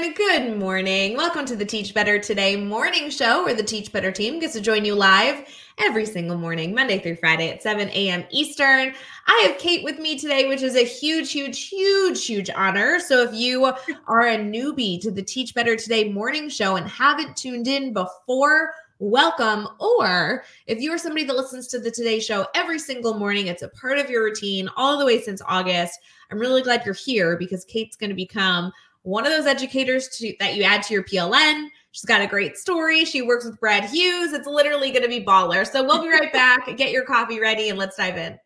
Good morning. Welcome to the Teach Better Today morning show where the Teach Better team gets to join you live every single morning, Monday through Friday at 7 a.m. Eastern. I have Kate with me today, which is a huge honor. So if you are a newbie to the Teach Better Today morning show and haven't tuned in before, welcome. Or if you are somebody that listens to the Today Show every single morning, it's a part of your routine all the way since August. I'm really glad you're here because Kate's going to become one of those educators that you add to your PLN. She's got a great story. She works with Brad Hughes. It's literally going to be baller. So we'll be right back. Get your coffee ready and let's dive in.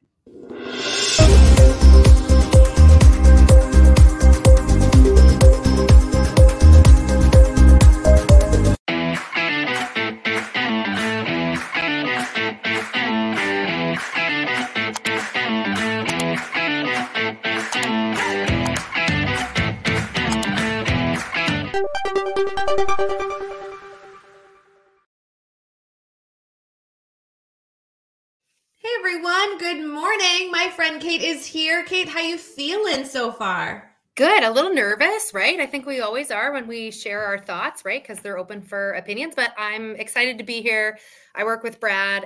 Hey everyone, good morning. My friend Kate is here. Kate, how you feeling so far? Good. A little nervous, right? I think we always are when we share our thoughts, right? Because they're open for opinions, but I'm excited to be here. I work with Brad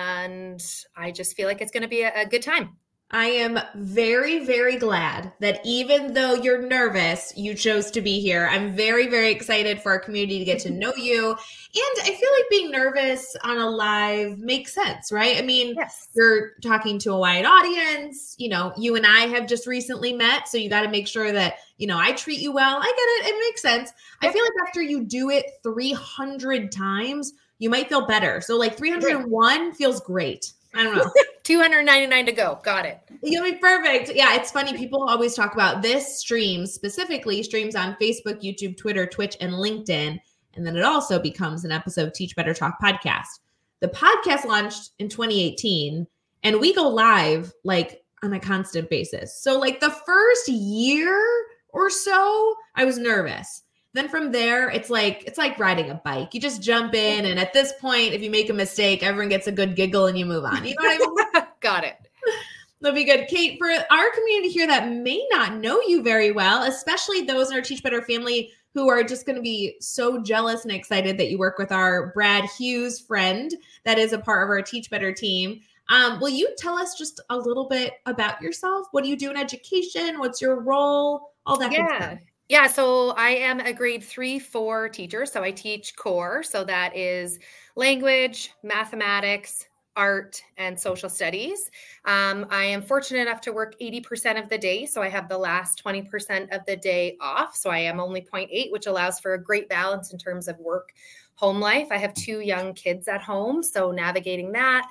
and I just feel like it's going to be a good time. I am very glad that even though you're nervous, you chose to be here. I'm very excited for our community to get to know you. And I feel like being nervous on a live makes sense, right? I mean, Yes. You're talking to a wide audience. You know, you and I have just recently met, so you got to make sure that, I treat you well. I get it. It makes sense. Yep. I feel like after you do it 300 times, you might feel better. So like 301 feels great. I don't know. 299 to go. Got it. You'll be perfect. Yeah, it's funny. People always talk about this stream, specifically streams on Facebook, YouTube, Twitter, Twitch, and LinkedIn. And then it also becomes an episode of Teach Better Talk podcast. The podcast launched in 2018, and we go live like on a constant basis. So like the first year or so, I was nervous. Then from there, it's like riding a bike. You just jump in, and at this point, if you make a mistake, everyone gets a good giggle and you move on. You know what I mean? Got it. That'll be good. Kate, for our community here that may not know you very well, especially those in our Teach Better family who are just going to be so jealous and excited that you work with our Brad Hughes friend that is a part of our Teach Better team. Will you tell us just a little bit about yourself? What do you do in education? What's your role? All that good stuff. Yeah, so I am a grade 3-4 teacher. So I teach core. So that is language, mathematics, art, and social studies. I am fortunate enough to work 80% of the day. So I have the last 20% of the day off. So I am only 0.8, which allows for a great balance in terms of work, home life. I have 2 young kids at home. So navigating that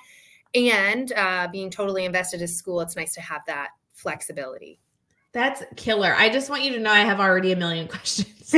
and being totally invested in school, it's nice to have that flexibility. That's killer. I just want you to know I have already a million questions.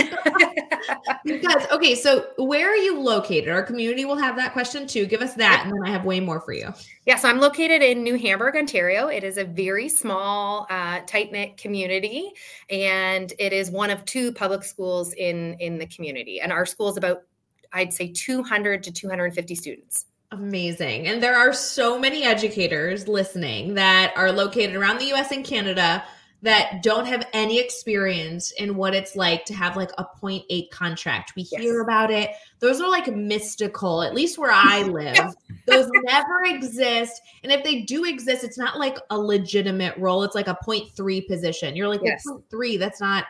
Because, okay, so where are you located? Our community will have that question too. Give us that, and then I have way more for you. Yeah, so I'm located in New Hamburg, Ontario. It is a very small, tight-knit community, and it is one of 2 public schools in the community. And our school is about, I'd say, 200 to 250 students. Amazing. And there are so many educators listening that are located around the U.S. and Canada that don't have any experience in what it's like to have like a 0.8 contract. We hear about it. Those are like mystical, at least where I live. Those never exist. And if they do exist, it's not like a legitimate role. It's like a 0.3 position. You're like, well, 0.3, that's not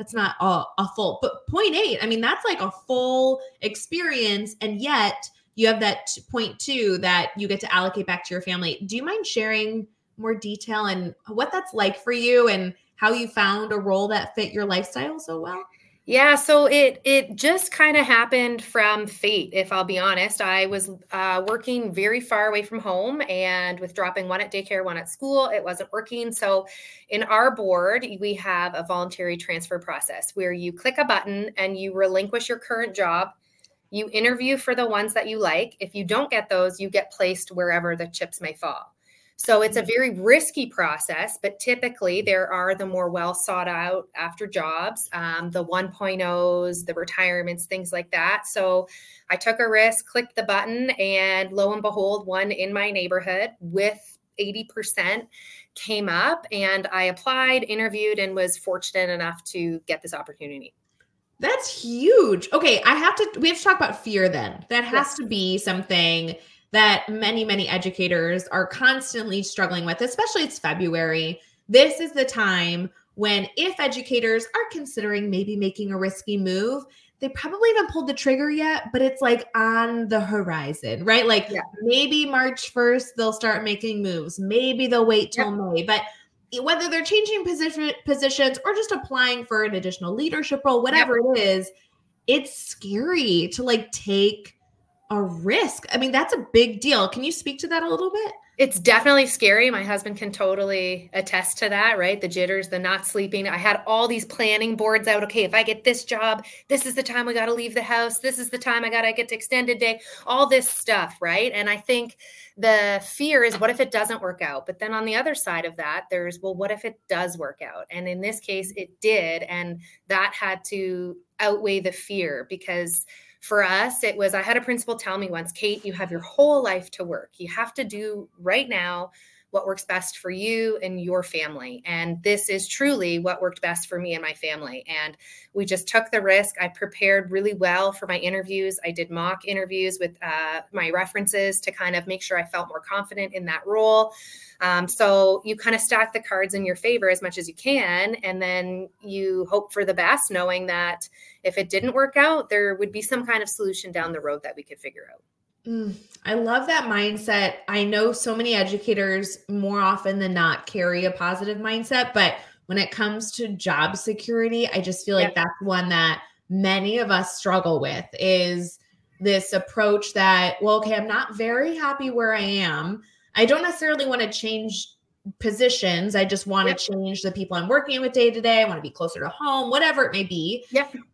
a full, but 0.8, I mean, that's like a full experience. And yet you have that 0.2 that you get to allocate back to your family. Do you mind sharing more detail and what that's like for you and how you found a role that fit your lifestyle so well? Yeah, so it just kind of happened from fate, if I'll be honest. I was working very far away from home, and with dropping one at daycare, one at school, it wasn't working. So in our board, we have a voluntary transfer process where you click a button and you relinquish your current job. You interview for the ones that you like. If you don't get those, you get placed wherever the chips may fall. So it's a very risky process, but typically there are the more well sought out after jobs, the 1.0s, the retirements, things like that. So I took a risk, clicked the button, and lo and behold, one in my neighborhood with 80% came up, and I applied, interviewed, and was fortunate enough to get this opportunity. That's huge. Okay, we have to talk about fear then. That has to be something that many, many educators are constantly struggling with, especially it's February. This is the time when if educators are considering maybe making a risky move, they probably haven't pulled the trigger yet, but it's like on the horizon, right? Like maybe March 1st, they'll start making moves. Maybe they'll wait till May, but whether they're changing positions or just applying for an additional leadership role, whatever it is, it's scary to like take a risk. I mean, that's a big deal. Can you speak to that a little bit? It's definitely scary. My husband can totally attest to that, right? The jitters, the not sleeping. I had all these planning boards out. Okay, if I get this job, this is the time we got to leave the house. This is the time I got to get to extended day, all this stuff, right? And I think the fear is, what if it doesn't work out? But then on the other side of that, there's, well, what if it does work out? And in this case, it did. And that had to outweigh the fear, because for us, it was, I had a principal tell me once, Kate, you have your whole life to work. You have to do right now what works best for you and your family. And this is truly what worked best for me and my family. And we just took the risk. I prepared really well for my interviews. I did mock interviews with my references to kind of make sure I felt more confident in that role. So you kind of stack the cards in your favor as much as you can. And then you hope for the best, knowing that if it didn't work out, there would be some kind of solution down the road that we could figure out. I love that mindset. I know so many educators more often than not carry a positive mindset, but when it comes to job security, I just feel like that's one that many of us struggle with, is this approach that, well, okay, I'm not very happy where I am. I don't necessarily want to change positions. I just want to change the people I'm working with day to day. I want to be closer to home, whatever it may be.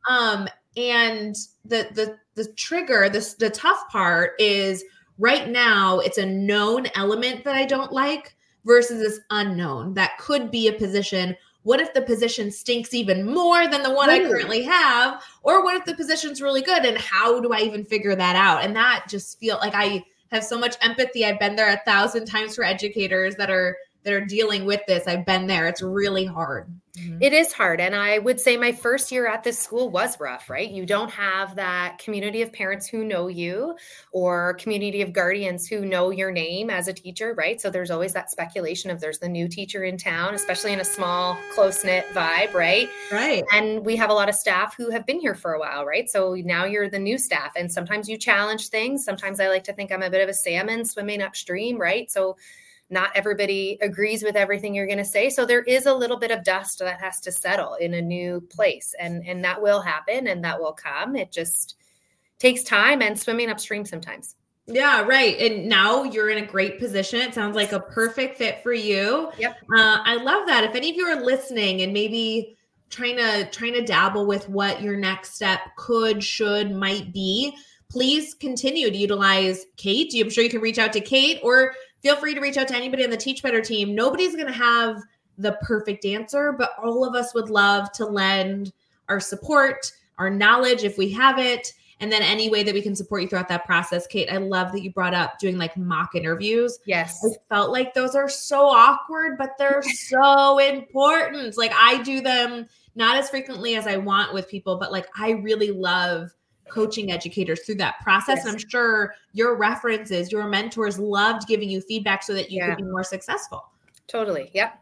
And the trigger, the tough part is right now it's a known element that I don't like versus this unknown that could be a position. What if the position stinks even more than the one I currently have? Or what if the position's really good? And how do I even figure that out? And that just feel like I have so much empathy. I've been there 1,000 times for educators that are dealing with this. I've been there. It's really hard. It is hard. And I would say my first year at this school was rough, right? You don't have that community of parents who know you, or community of guardians who know your name as a teacher, right? So there's always that speculation of there's the new teacher in town, especially in a small, close-knit vibe, right? Right. And we have a lot of staff who have been here for a while, right? So now you're the new staff, and sometimes you challenge things. Sometimes I like to think I'm a bit of a salmon swimming upstream, right? So not everybody agrees with everything you're going to say. So there is a little bit of dust that has to settle in a new place, and that will happen and that will come. It just takes time and swimming upstream sometimes. Yeah, right. And now you're in a great position. It sounds like a perfect fit for you. Yep. I love that. If any of you are listening and maybe trying to dabble with what your next step could, should, might be, please continue to utilize Kate. I'm sure you can reach out to Kate, or feel free to reach out to anybody on the Teach Better team. Nobody's going to have the perfect answer, but all of us would love to lend our support, our knowledge if we have it, and then any way that we can support you throughout that process. Kate, I love that you brought up doing like mock interviews. Yes. I felt like those are so awkward, but they're so important. Like I do them not as frequently as I want with people, but like I really love coaching educators through that process. Yes. And I'm sure your references, your mentors loved giving you feedback so that you could be more successful. Totally. Yep.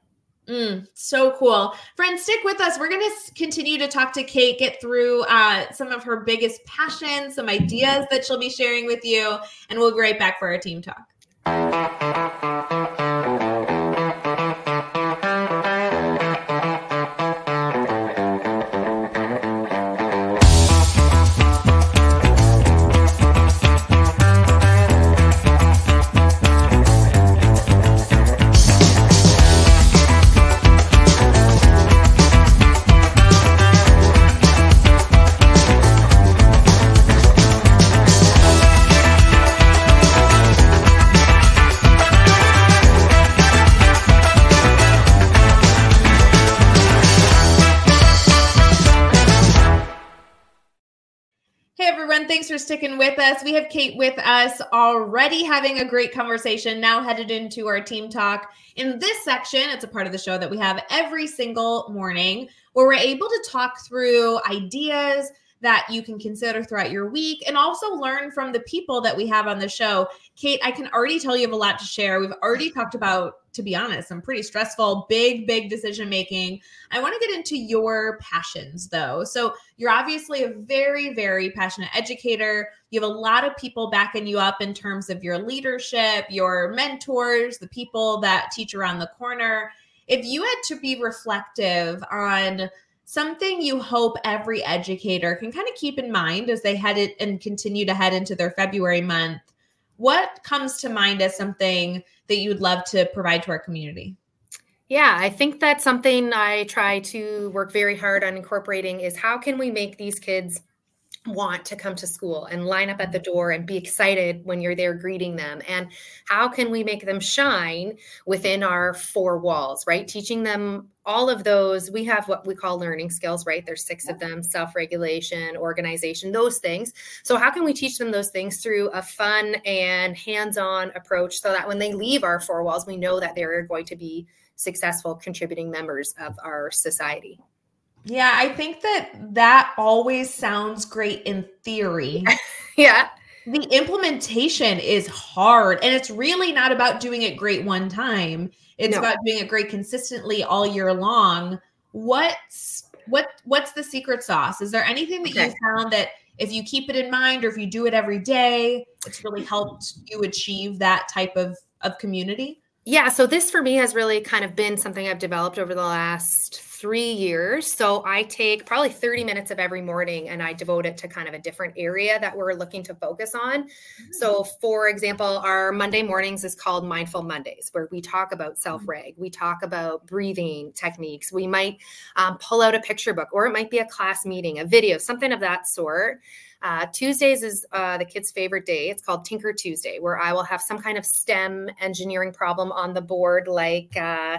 So cool. Friends, stick with us. We're going to continue to talk to Kate, get through some of her biggest passions, some ideas that she'll be sharing with you, and we'll be right back for our team talk. everyone. Thanks for sticking with us. We have Kate with us already having a great conversation, now headed into our team talk. In this section, it's a part of the show that we have every single morning where we're able to talk through ideas that you can consider throughout your week and also learn from the people that we have on the show. Kate, I can already tell you have a lot to share. We've already talked about, to be honest, some pretty stressful, big decision-making. I want to get into your passions though. So you're obviously a very, very passionate educator. You have a lot of people backing you up in terms of your leadership, your mentors, the people that teach around the corner. If you had to be reflective on something you hope every educator can kind of keep in mind as they head it and continue to head into their February month, what comes to mind as something that you would love to provide to our community? Yeah, I think that's something I try to work very hard on incorporating is how can we make these kids want to come to school and line up at the door and be excited when you're there greeting them? And how can we make them shine within our four walls, right? Teaching them all of those. We have what we call learning skills, right? There's 6 of them: self-regulation, organization, those things. So how can we teach them those things through a fun and hands-on approach so that when they leave our four walls, we know that they're going to be successful contributing members of our society? Yeah, I think that always sounds great in theory. Yeah. The implementation is hard, and it's really not about doing it great one time. It's about doing it great consistently all year long. What's the secret sauce? Is there anything that you found that if you keep it in mind or if you do it every day, it's really helped you achieve that type of community? Yeah. So this for me has really kind of been something I've developed over the last 3 years. So I take probably 30 minutes of every morning and I devote it to kind of a different area that we're looking to focus on. Mm-hmm. So for example, our Monday mornings is called Mindful Mondays, where we talk about self-reg. We talk about breathing techniques. We might pull out a picture book, or it might be a class meeting, a video, something of that sort. Tuesdays is the kids' favorite day. It's called Tinker Tuesday, where I will have some kind of STEM engineering problem on the board, like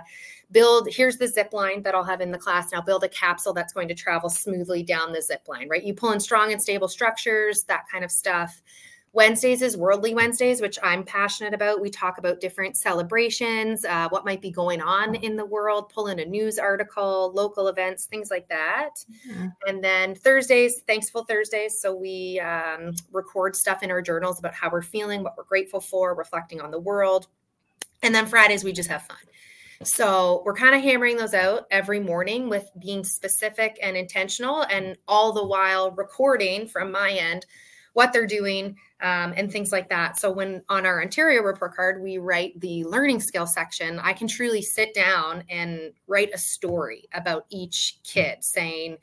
here's the zip line that I'll have in the class. Now build a capsule that's going to travel smoothly down the zip line, right? You pull in strong and stable structures, that kind of stuff. Wednesdays is Worldly Wednesdays, which I'm passionate about. We talk about different celebrations, what might be going on in the world, pull in a news article, local events, things like that. Yeah. And then Thursdays, Thankful Thursdays. So we record stuff in our journals about how we're feeling, what we're grateful for, reflecting on the world. And then Fridays, we just have fun. So we're kind of hammering those out every morning with being specific and intentional, and all the while recording from my end what they're doing and things like that. So when on our Ontario report card, we write the learning skill section, I can truly sit down and write a story about each kid saying,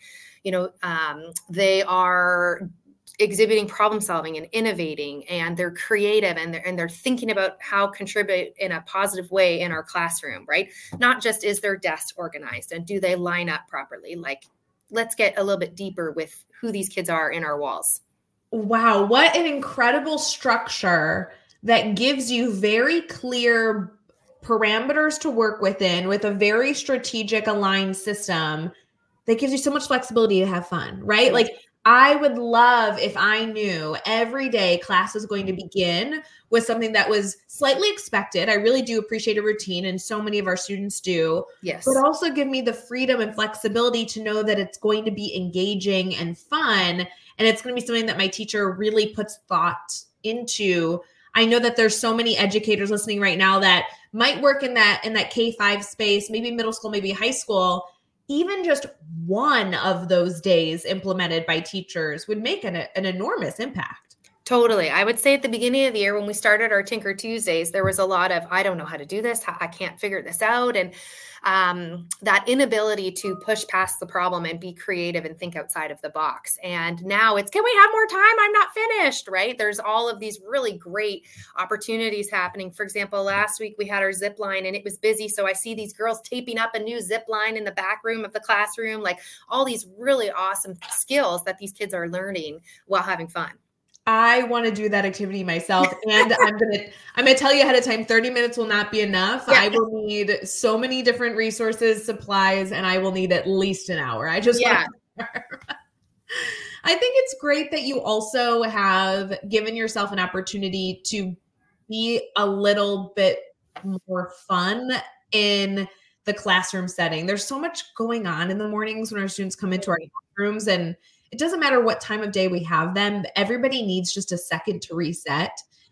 they are exhibiting problem solving and innovating, and they're creative, and they're thinking about how contribute in a positive way in our classroom, right? Not just is their desk organized and do they line up properly? Like, let's get a little bit deeper with who these kids are in our walls. Wow, what an incredible structure that gives you very clear parameters to work within with a very strategic aligned system that gives you so much flexibility to have fun, right? Like, I would love if I knew every day class was going to begin with something that was slightly expected. I really do appreciate a routine, and so many of our students do. Yes. But also give me the freedom and flexibility to know that it's going to be engaging and fun, and it's going to be something that my teacher really puts thought into. I know that there's so many educators listening right now that might work in that K-5 space, maybe middle school, maybe high school. Even just one of those days implemented by teachers would make an enormous impact. Totally. I would say at the beginning of the year when we started our Tinker Tuesdays, there was a lot of, I don't know how to do this. I can't figure this out. And that inability to push past the problem and be creative and think outside of the box. And now it's, can we have more time? I'm not finished, right? There's all of these really great opportunities happening. For example, last week we had our zip line and it was busy. So I see these girls taping up a new zip line in the back room of the classroom, like all these really awesome skills that these kids are learning while having fun. I want to do that activity myself. And I'm gonna tell you ahead of time, 30 minutes will not be enough. Yeah. I will need so many different resources, supplies, and I will need at least an hour. I just want to I think it's great that you also have given yourself an opportunity to be a little bit more fun in the classroom setting. There's so much going on in the mornings when our students come into our classrooms, and it doesn't matter what time of day we have them. Everybody needs just a second to reset.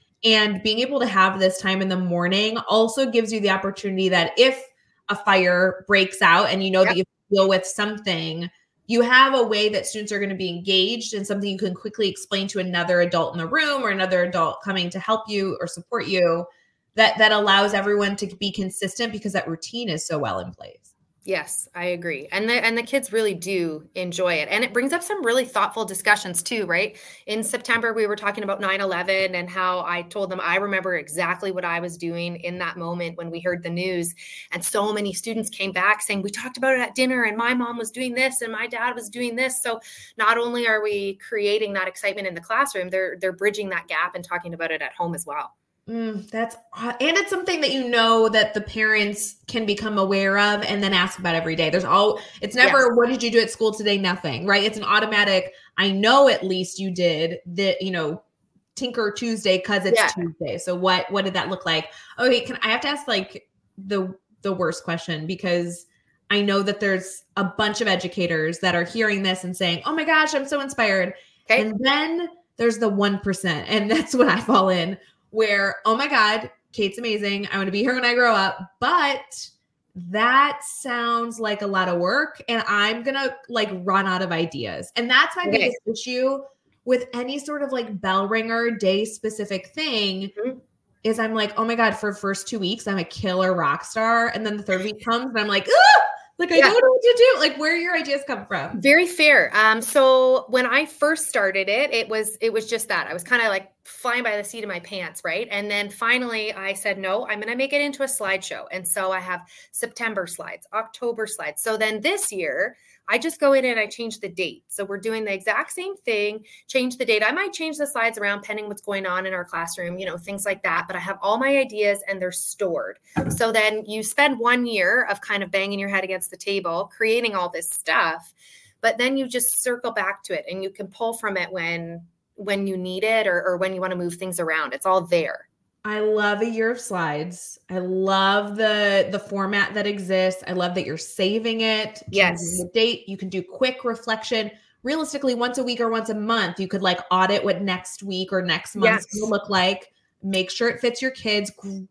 And being able to have this time in the morning also gives you the opportunity that if a fire breaks out and you know that you deal with something, you have a way that students are going to be engaged and something you can quickly explain to another adult in the room or another adult coming to help you or support you that allows everyone to be consistent because that routine is so well in place. Yes, I agree. And the kids really do enjoy it. And it brings up some really thoughtful discussions too, right? In September, we were talking about 9/11 and how I told them I remember exactly what I was doing in that moment when we heard the news. And so many students came back saying, we talked about it at dinner and my mom was doing this and my dad was doing this. So not only are we creating that excitement in the classroom, they're bridging that gap and talking about it at home as well. And it's something that you know that the parents can become aware of and then ask about every day. It's never, what did you do at school today? Nothing, right? It's an automatic, I know at least you did the, Tinker Tuesday because it's Tuesday. So what did that look like? Okay, I have to ask like the worst question, because I know that there's a bunch of educators that are hearing this and saying, oh my gosh, I'm so inspired. Okay. And then there's the 1%, and that's when I fall in, where, oh my God, Kate's amazing. I want to be here when I grow up, but that sounds like a lot of work and I'm going to like run out of ideas. And that's my biggest issue with any sort of like bell ringer day specific thing is I'm like, oh my God, for the first 2 weeks, I'm a killer rock star. And then the third week comes and I'm like, I don't know what to do. Like, where your ideas come from? Very fair. So when I first started it was just that. I was kind of like flying by the seat of my pants, right? And then finally I said, no, I'm going to make it into a slideshow. And so I have September slides, October slides. So then this year, I just go in and I change the date. So we're doing the exact same thing, change the date. I might change the slides around pending what's going on in our classroom, things like that. But I have all my ideas and they're stored. So then you spend 1 year of kind of banging your head against the table, creating all this stuff, but then you just circle back to it and you can pull from it when you need it or when you want to move things around. It's all there. I love a year of slides. I love the format that exists. I love that you're saving it. Yes. The date. You can do quick reflection. Realistically, once a week or once a month, you could like audit what next week or next month will look like. Make sure it fits your kids.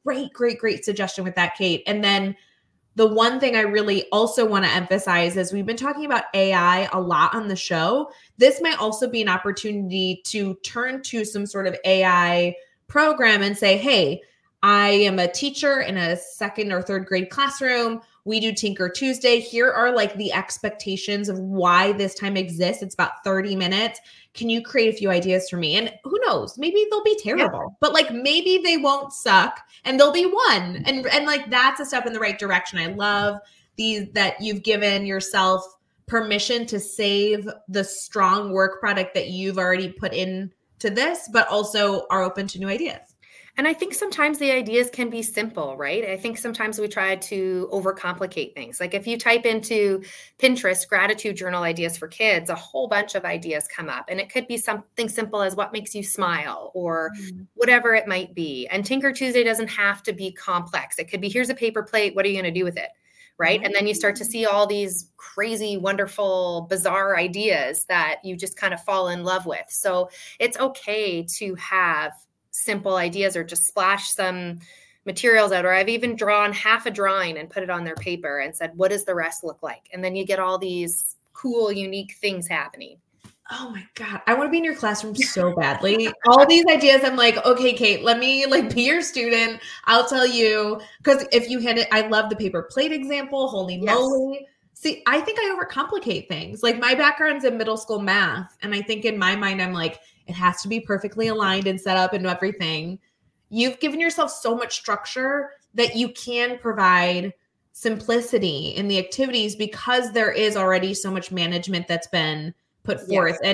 Great suggestion with that, Kate. And then the one thing I really also want to emphasize is we've been talking about AI a lot on the show. This might also be an opportunity to turn to some sort of AI program and say, hey, I am a teacher in a second or third grade classroom. We do Tinker Tuesday. Here are like the expectations of why this time exists. It's about 30 minutes. Can you create a few ideas for me? And who knows, maybe they'll be terrible, but like maybe they won't suck and they'll be one. And like that's a step in the right direction. I love that you've given yourself permission to save the strong work product that you've already put in to this, but also are open to new ideas. And I think sometimes the ideas can be simple, right? I think sometimes we try to overcomplicate things. Like if you type into Pinterest gratitude journal ideas for kids, a whole bunch of ideas come up. And it could be something simple as what makes you smile or whatever it might be. And Tinker Tuesday doesn't have to be complex. It could be, here's a paper plate. What are you going to do with it? Right. And then you start to see all these crazy, wonderful, bizarre ideas that you just kind of fall in love with. So it's okay to have simple ideas or just splash some materials out. Or I've even drawn half a drawing and put it on their paper and said, what does the rest look like? And then you get all these cool, unique things happening. Oh my God. I want to be in your classroom so badly. All these ideas. I'm like, okay, Kate, let me like be your student. I'll tell you. Because if you hit it, I love the paper plate example. Holy moly. See, I think I overcomplicate things. Like my background's in middle school math. And I think in my mind, I'm like, it has to be perfectly aligned and set up and everything. You've given yourself so much structure that you can provide simplicity in the activities because there is already so much management that's been put forth. And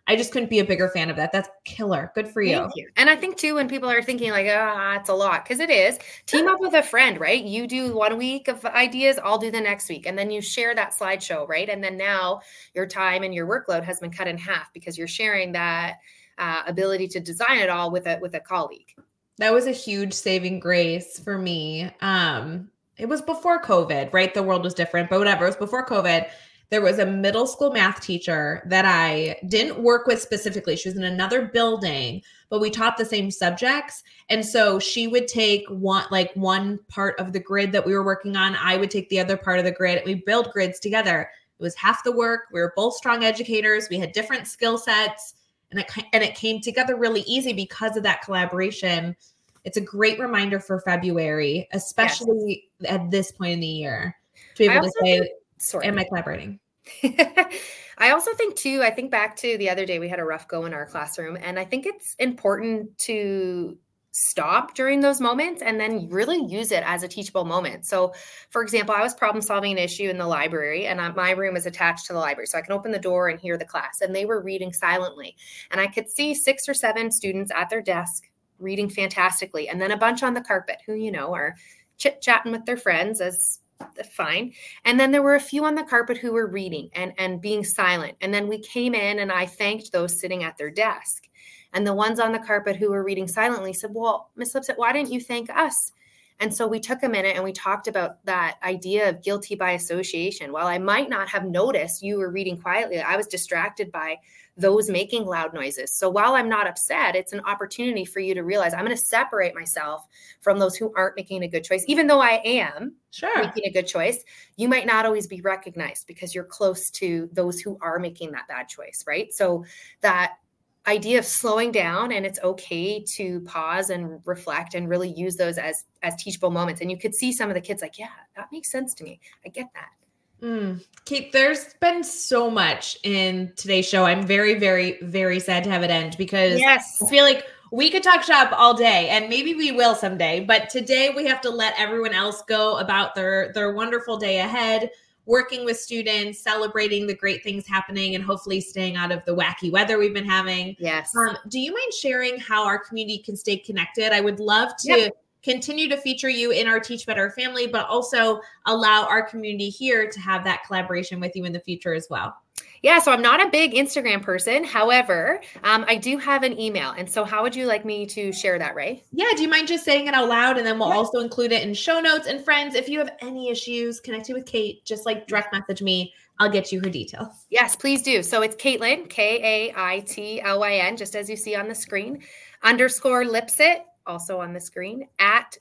I just couldn't be a bigger fan of that. That's killer. Good for you. Thank you. And I think too, when people are thinking like, it's a lot, because it is, team up with a friend, right? You do 1 week of ideas, I'll do the next week. And then you share that slideshow, right? And then now your time and your workload has been cut in half because you're sharing that ability to design it all with a colleague. That was a huge saving grace for me. It was before COVID, right? The world was different, but whatever. It was before COVID. There was a middle school math teacher that I didn't work with specifically. She was in another building, but we taught the same subjects. And so she would take one part of the grid that we were working on. I would take the other part of the grid. We build grids together. It was half the work. We were both strong educators. We had different skill sets, and it came together really easy because of that collaboration. It's a great reminder for February, especially at this point in the year, to be able to say, am I collaborating? I also think too, I think back to the other day, we had a rough go in our classroom, and I think it's important to stop during those moments and then really use it as a teachable moment. So for example, I was problem solving an issue in the library, and my room is attached to the library. So I can open the door and hear the class, and they were reading silently. And I could see 6 or 7 students at their desk reading fantastically. And then a bunch on the carpet who, are chit-chatting with their friends as fine. And then there were a few on the carpet who were reading and being silent. And then we came in and I thanked those sitting at their desk. And the ones on the carpet who were reading silently said, well, Ms. Lipset, why didn't you thank us? And so we took a minute and we talked about that idea of guilty by association. While I might not have noticed you were reading quietly, I was distracted by those making loud noises. So while I'm not upset, it's an opportunity for you to realize I'm going to separate myself from those who aren't making a good choice. Even though I am making a good choice, you might not always be recognized because you're close to those who are making that bad choice, right? So that idea of slowing down, and it's okay to pause and reflect and really use those as teachable moments. And you could see some of the kids like, yeah, that makes sense to me. I get that. Kate, there's been so much in today's show. I'm very, very, very sad to have it end because I feel like we could talk shop all day, and maybe we will someday. But today we have to let everyone else go about their wonderful day ahead, working with students, celebrating the great things happening, and hopefully staying out of the wacky weather we've been having. Yes. Do you mind sharing how our community can stay connected? I would love to continue to feature you in our Teach Better family, but also allow our community here to have that collaboration with you in the future as well. Yeah, so I'm not a big Instagram person. However, I do have an email. And so how would you like me to share that, Ray? Yeah, do you mind just saying it out loud? And then we'll also include it in show notes. And friends, if you have any issues connecting with Kate, just direct message me. I'll get you her details. Yes, please do. So it's Kaitlyn, Kaitlyn, just as you see on the screen, _Lipset, also on the screen, at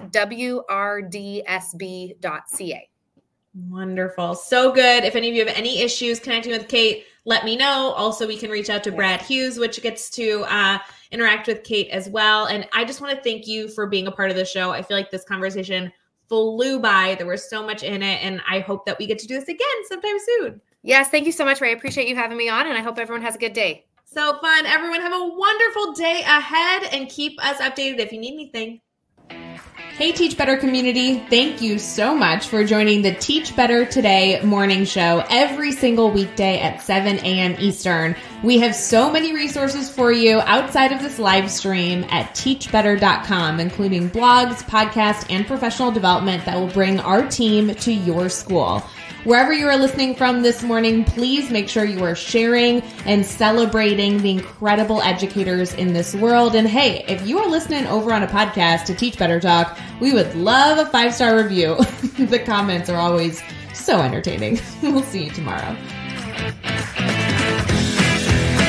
wrdsb.ca. Wonderful. So good. If any of you have any issues connecting with Kate, let me know. Also, we can reach out to Brad Hughes, which gets to interact with Kate as well. And I just want to thank you for being a part of the show. I feel like this conversation flew by. There was so much in it. And I hope that we get to do this again sometime soon. Yes. Thank you so much, Ray. I appreciate you having me on. And I hope everyone has a good day. So fun. Everyone have a wonderful day ahead and keep us updated if you need anything. Hey, Teach Better community. Thank you so much for joining the Teach Better Today morning show every single weekday at 7 a.m. Eastern. We have so many resources for you outside of this live stream at teachbetter.com, including blogs, podcasts, and professional development that will bring our team to your school. Wherever you are listening from this morning, please make sure you are sharing and celebrating the incredible educators in this world. And hey, if you are listening over on a podcast to Teach Better Talk, we would love a 5-star review. The comments are always so entertaining. We'll see you tomorrow.